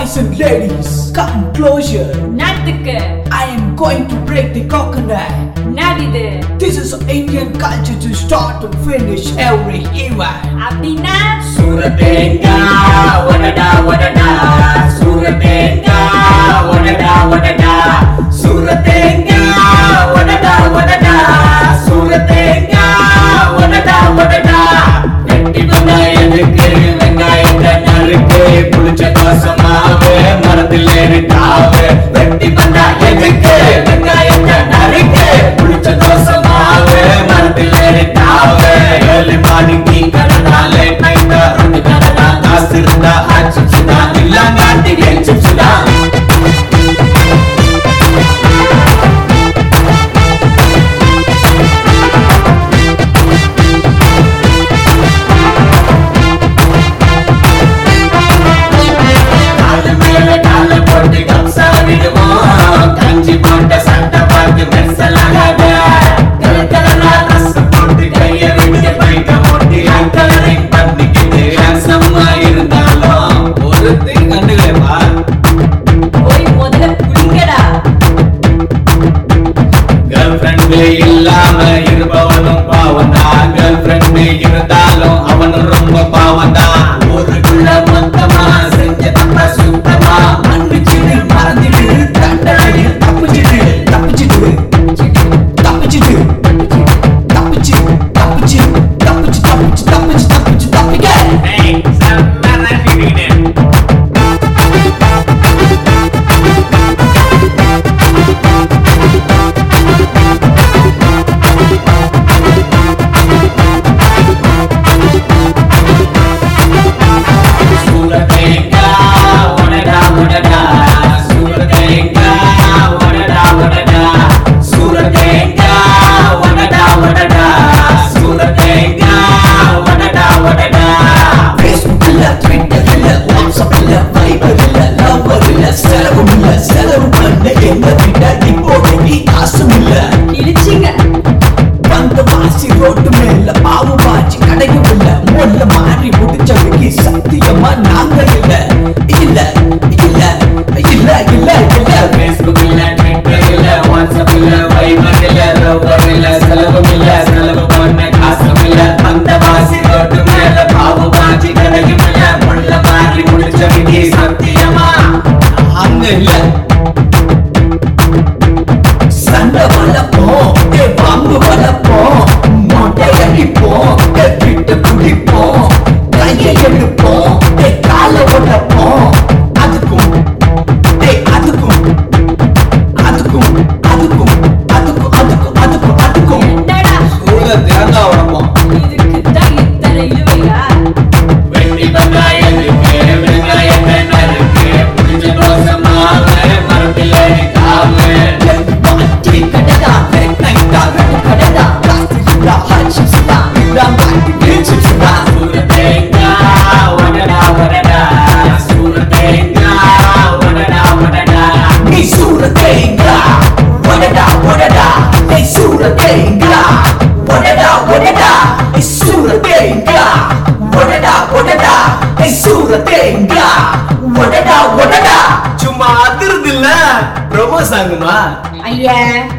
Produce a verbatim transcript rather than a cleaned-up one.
Boys and ladies, come closer. நாட்டுக்கு I am going to break the coconut. நாடிது This is Indian culture to start and finish every event. அப்படினா சூரத்தேங்கா வடடா வடடா சூரத்தேங்கா வடடா வடடா சூரத்தேங்கா வடடா வடடா சூரத்தேங்கா வடடா வடடா வெட்டி வெங்காயத்துக்கு வெங்காயத்தை நறுக்கு புளிச்ச தோசமாவு மரத்தில் ஏறிட்டாவு வெட்டி வெங்காயத்துக்கு வெங்காயத்தை நறுக்கு புளிச்ச தோசமாவு மரத்தில் ஏறிட்டாவு ஏழு மாடிக்கு கடனாலே நைட்டா ரொட்டி கடனா காசு இருந்தா ஆச்சிப்ஸ் தான் இல்ல நாட்டிலே சிப்ஸ் தான் கஞ்சி போட்ட சட்டை பார்த்து மெர்சலாகாத கலக்கலனா ரசம் போட்டு கைய விட்டு பைக்க போட்டு கலரிங் பண்ணிக்கிட்டு ரசமா இருந்தாலும் ஒருத்தையும் கண்டுகளேப்பா போய் முதல்ல குடிங்கடா கேர்ள் ஃப்ரெண்டு இல்லாம இருப்பவனும் பாவம்தான் கேர்ள் ஃப்ரெண்டு இருந்தாலும் அவனும் ரொம்ப பாவம்தான் ஊருக்குள்ள மொத்தமா செஞ்ச தப்ப சுத்தமா மன்னிச்சிடு மறந்துடு தண்டனையில் தப்பிச்சிடு தப்பிச்சிடு தப்பிச்சிடு தப்பிச்சு தப்பிச்சு தப்பிச்சு தப்பிச்சு தப்பிச்சு தப்பிச்சு தப்பிக்க. ஏய் சம்மரா ஃபினினே சூரத்தேங்கா வடடா வடடா சூரத்தேங்கா வடடா வடடா சூரத்தேங்கா வடடா வடடா சூரத்தேங்கா வடடா வடடா Facebook இல்ல, Twitter இல்ல, WhatsApp இல்ல, Viber இல்ல, Lover இல்ல, செலவும் இல்ல, செலவு பண்ண எங்க விட இப்போதைக்கு காசும் இல்ல. கிழிச்சிங்க வந்த வாசி ரோட்டு மேல பாவு பாச்சி கடையும் இல்ல, மொல்ல மாறி முடிச்சதுக்கு சத்தியமா நாங்க இல்ல இல்ல இல்ல இல்ல இல்ல இல்ல. Facebook இல்ல Twitter இல்ல WhatsApp இல்ல Viber இல்ல Lover இல்ல செலவும் இல்ல செலவு பண்ண காசும் இல்ல அந்த வாசி ரோட்டு மேல பாவு பாச்சி கடையும் இல்ல முள்ள மாறி முடிச்சதுக்கு சத்தியமா அங்க இல்ல. சண்டை வளர்ப்போம், ஏ பாம்பு வளர்ப்போம், மொட்டை அடிப்போம், ஏ விட்டு குடிப்போம், கையை எடுப்போம், ஏ காலை உடைப்போம். அதுக்கும் ஏ அதுக்கும் அதுக்கும் அதுக்கும் அதுக்கும் அதுக்கும் அதுக்கும் அதுக்கும் என்னடா சூட தேங்காய் உடைப்போம் இதுக்கு தான் இத்தனை இழுவையா வெட்டி வெங்காயத்துக்கு வெங்காயத்தை நறுக்கு புளிச்ச தோசை மாவு மரத்தில் ஏறிட்டாவு மாற்றி கடடா நைட்டா கடடா காஸ்திடா ஹாச்சிஸ்டா இதா மாட்டி வீச்சிஸ்டா. சூரத்தேங்கா வடடா வடடா சூரத்தேங்கா வடடா வடடா நீ சூரத்தேங்கா வடடா வடடா, நீ சூரத்தேங்கா வடடா வடடா, நீ சூரத்தேங்கா வடடா வடடா, நீ சூரத்தேங்கா வடடா வடடா. சும்மா அதிர்து இல்ல ப்ரொமோ சாங்குமா ஐயா